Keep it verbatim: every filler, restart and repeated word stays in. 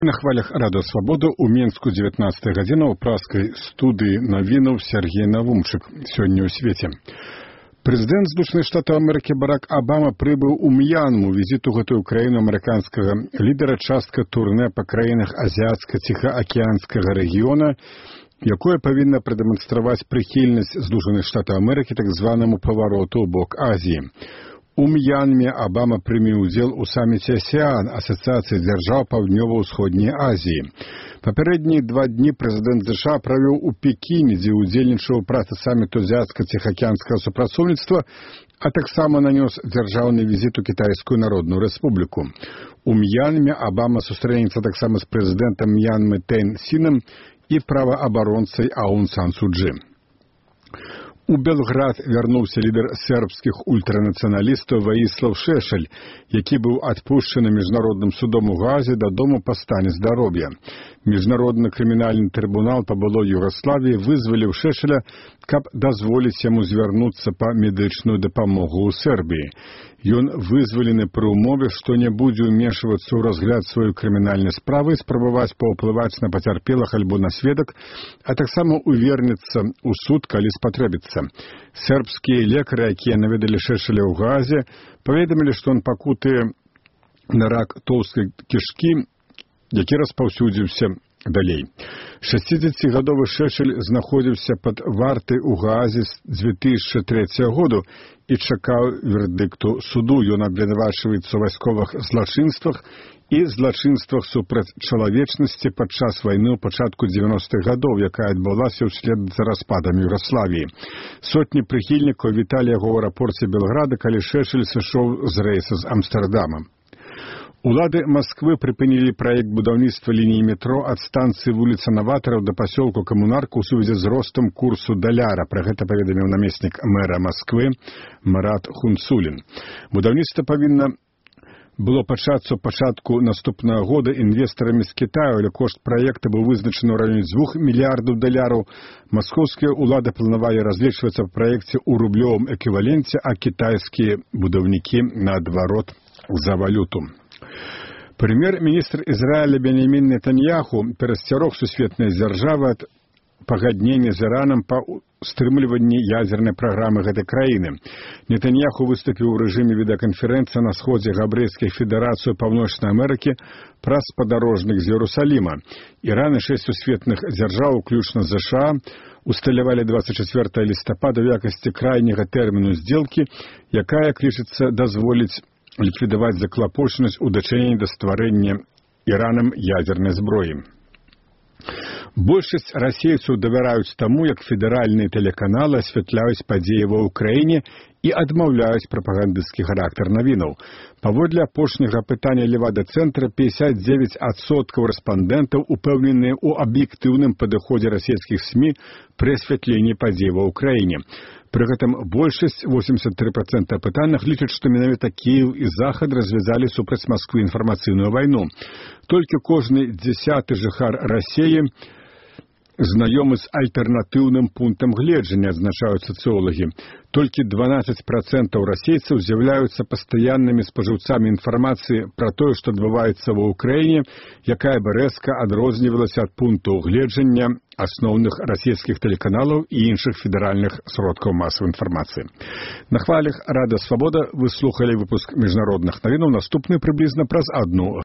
На хвалях Рада Свабода у Менску дзевятнаццатая гадзіна ў праскай студыі навінаў Сергей Навумчык. Сёння ў свеце. Прэзідэнт Злучаных Штатаў Амерыкі Барак Абама прыбыў у Мьянму. Візіт у гэтую краіну амерыканскага лідара частка турне па краінах азіяцка-ціхаакіянскага рэгіёна, якое павінна прадэманстраваць прыхільнасць Злучаных Штатаў Амерыкі так званаму павароту ў бок Азіі. У Мьянме Абама прыме ўдзел у саміце АСЕАН, Асацыяцыі дзяржаў Паўднёва-ўсходняй Азіі. Папярэднія два дні прэзідэнт ЗША правёў у Пекіне, дзе ўдзельнічаў у працы саміту азіяцка-ціхаакіянскага супрацоўніцтва, а таксама нанёс дзяржаўны візіт у Кітайскую Народную Рэспубліку. У Мьянме Абама сустрэнецца таксама з прэзідэнтам Мьянмы Тэн Сінам і праваабаронцай Аун Сан Су Чжы. У Белград вярнуўся лідар сербскіх ультранацыяналістаў Ваіслаў Шешель, які быў адпушчаны міжнародным судом у Гаазе дадому па стане здароўя. Міжнародны крымінальны трыбунал па былой Югаславіі вызваліў Шешеля, каб дазволіць яму звярнуцца па медычную дапамогу ў Сербіі. Ён вызвалены пры ўмове, што не будзе ўмешвацца ў разгляд сваёй крымінальнай справы і спрабаваць паўплываць на пацярпелых альбо на сведак, а таксама увернецца ў суд, калі спатрэбіцца. Сербскія лекары, якія наведалі Шешеля ў Гаазе, паведамілі, што ён пакутуе на рак тоўстай кішкі, які распаўсюдзіўся далей. шасцідзесяцігадовы Шешель знаходзіўся пад вартай у Гаазе з дзве тысячы трэцяга году і чакаў вердыкту суду. Ён абвінавачваецца ў вайсковых злачынствах і злачынствах супраць чалавечнасці падчас вайны ў пачатку дзевяностых гадоў, якая адбылася ўслед за распадам Югаславіі. Сотні прыхільнікаў віталі яго ў аэрапорце Белграда, калі Шешель сышоў з рэйса з Амстэрдама. Улады Масквы прыпынілі праект будаўніцтва лініі метро ад станцыі вуліца Наватараў да пасёлку Камунарка ў сувязі з ростам курсу даляра. Пра гэта паведаміў намеснік мэра Масквы Марат Хунцулін. Будаўніцтва павінна было пачацца ў пачатку наступнага года інвестарамі з Кітаю, але кошт праекта быў вызначаны ў раёне дзвюх мільярдаў даляраў. Маскоўскія ўлады планавалі разлічвацца па праекце ў рублёвым эквіваленце, а кітайскія будаўнікі наадварот за валюту. Прэм'ер-міністр Ізраіля Беньямін Нетаньяху перасцярог сусветнай дзяржавы ад пагаднення з Іранам па стрымліванні ядзернай праграмы гэтай краіны. Нетаньяху выступіў у рэжыме відэаканферэнцыі на сходзе Габрэйскай федэрацыі Паўночнай Амерыкі праз спадарожнік з Іерусаліма. Іран і шэсць сусветных дзяржаў, уключна з ЗША, усталявалі дваццаць чацвёртага лістапада ў якасці крайняга тэрміну здзелкі, якая клічацца дазволіць ліквідаваць заклапочанасць у дачыненні да стварэння Іранам ядзернай зброі. Большасць расейцаў давяраюць таму, як федэральныя тэлеканалы асвятляюць падзеі ва ўкраіне і адмаўляюць прапагандысцкі характар навінаў. Паводле апошняга апытання Левада-цэнтра, пятьдесят девять адсоткаў рэспандэнтаў упэўненыя ў аб'ектыўным падыходзе расійскіх СМІ пры асвятленні падзей ва ўкраіне. Пры гэтым большасць, восемьдесят три процента апытаных, лічаць, што менавіта Кіеў і Захад развязалі супраць Масквы інфармацыйную вайну. Толькі кожны дзясяты жыхар Расіі знаёмы з альтэрнатыўным пунктам гледжання, адзначаюць сацыолагі. Толькі дванаццаць процентаў расейцаў з'яўляюцца пастаяннымі спажыўцамі інфармацыі пра тое, што адбываецца ва ўкраіне, якая бы рэзка адрознівалася ад пунктаў гледжання асноўных расійскіх тэлеканалаў і іншых федэральных сродкаў масавай інфармацыі. На хвалях Рада Свабода вы слухалі выпуск міжнародных навінаў, наступны прыблізна праз адну